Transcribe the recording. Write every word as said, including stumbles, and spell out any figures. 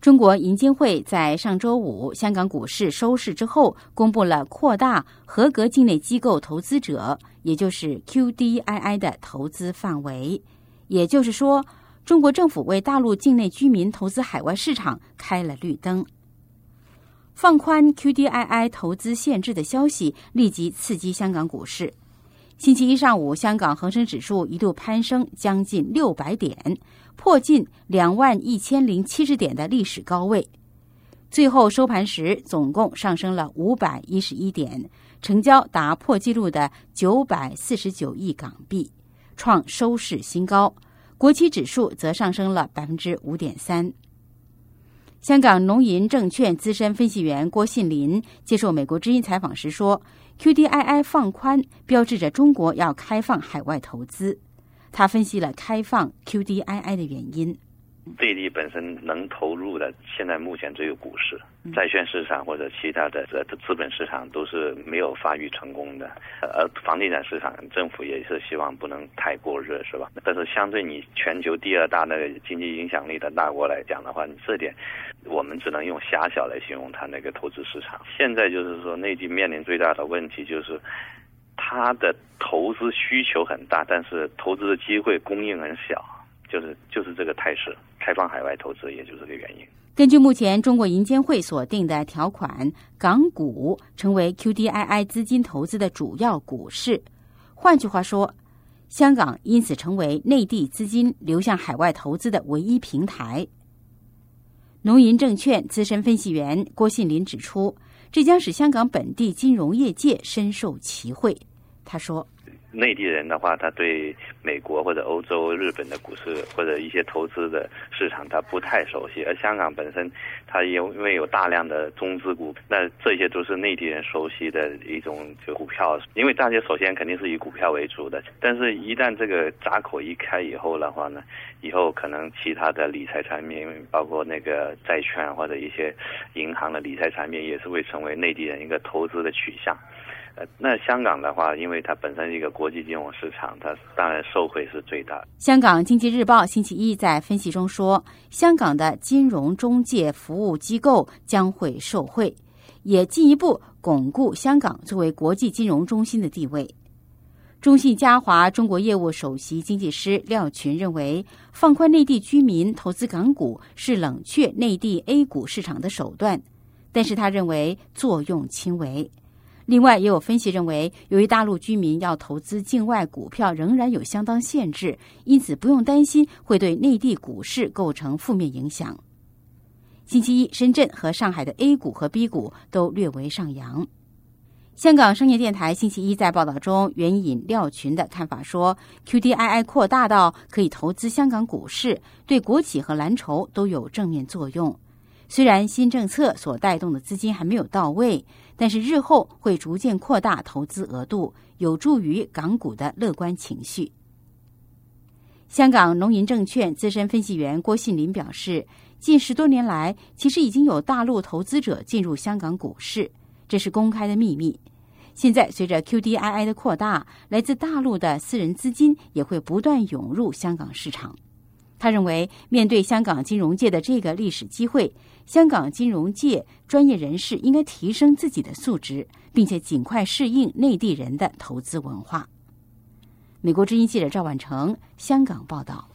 中国银监会在上周五香港股市收市之后，公布了扩大合格境内机构投资者，也就是 Q D I I 的投资范围。也就是说，中国政府为大陆境内居民投资海外市场开了绿灯。放宽 Q D I I 投资限制的消息立即刺激香港股市。星期一上午，香港恒生指数一度攀升将近六百点，破近两万一千零七十点的历史高位。最后收盘时，总共上升了五百一十一点，成交达破纪录的九百四十九亿港币，创收市新高。国企指数则上升了百分之五点三。香港农银证券资深分析员郭信林接受美国之音采访时说 ，Q D I I 放宽标志着中国要开放海外投资。他分析了开放 Q D I I 的原因。 内地本身能投入的，现在目前只有股市、债券市场或者其他的资本市场都是没有发育成功的。而房地产市场，政府也是希望不能太过热，是吧？但是相对你全球第二大的经济影响力的大国来讲的话，你这点我们只能用狭小来形容它那个投资市场。现在就是说，内地面临最大的问题就是它的投资需求很大，但是投资的机会供应很小。就是就是这个态势，开放海外投资也就是这个原因。 根据目前中国银监会所定的条款，港股成为 Q D I I 资金投资的主要股市。换句话说，香港因此成为内地资金流向海外投资的唯一平台。农银证券资深分析员郭信林指出，这将使香港本地金融业界深受其惠。他说， 内地人的话，他对美国或者欧洲、日本的股市或者一些投资的市场，他不太熟悉。而香港本身，它因为有大量的中资股，那这些都是内地人熟悉的一种就股票。因为大家首先肯定是以股票为主的，但是一旦这个闸口一开以后的话呢，以后可能其他的理财产品，包括那个债券或者一些银行的理财产品，也是会成为内地人一个投资的取向。呃，那香港的话，因为它本身是一个国际金融市场，它当然受惠是最大的。 香港经济日报星期一在分析中说，香港的金融中介服务机构将会受惠，也进一步巩固香港作为国际金融中心的地位。中信嘉华中国业务首席经济师廖群认为，放宽内地居民投资港股是冷却内地 A 股市场的手段，但是他认为作用轻微。另外，也有分析认为，由于大陆居民要投资境外股票仍然有相当限制，因此不用担心会对内地股市构成负面影响。星期一，深圳和上海的 A 股和 B 股都略为上扬。香港商业电台星期一在报道中援引廖群的看法说 ，Q D I I 扩大到可以投资香港股市，对国企和蓝筹都有正面作用。虽然新政策所带动的资金还没有到位，但是日后会逐渐扩大投资额度，有助于港股的乐观情绪。香港农银证券资深分析员郭信林表示，近十多年来，其实已经有大陆投资者进入香港股市，这是公开的秘密。现在随着 Q D I I 的扩大，来自大陆的私人资金也会不断涌入香港市场。他认为，面对香港金融界的这个历史机会，香港金融界专业人士应该提升自己的素质，并且尽快适应内地人的投资文化。美国之音记者赵婉成香港报道。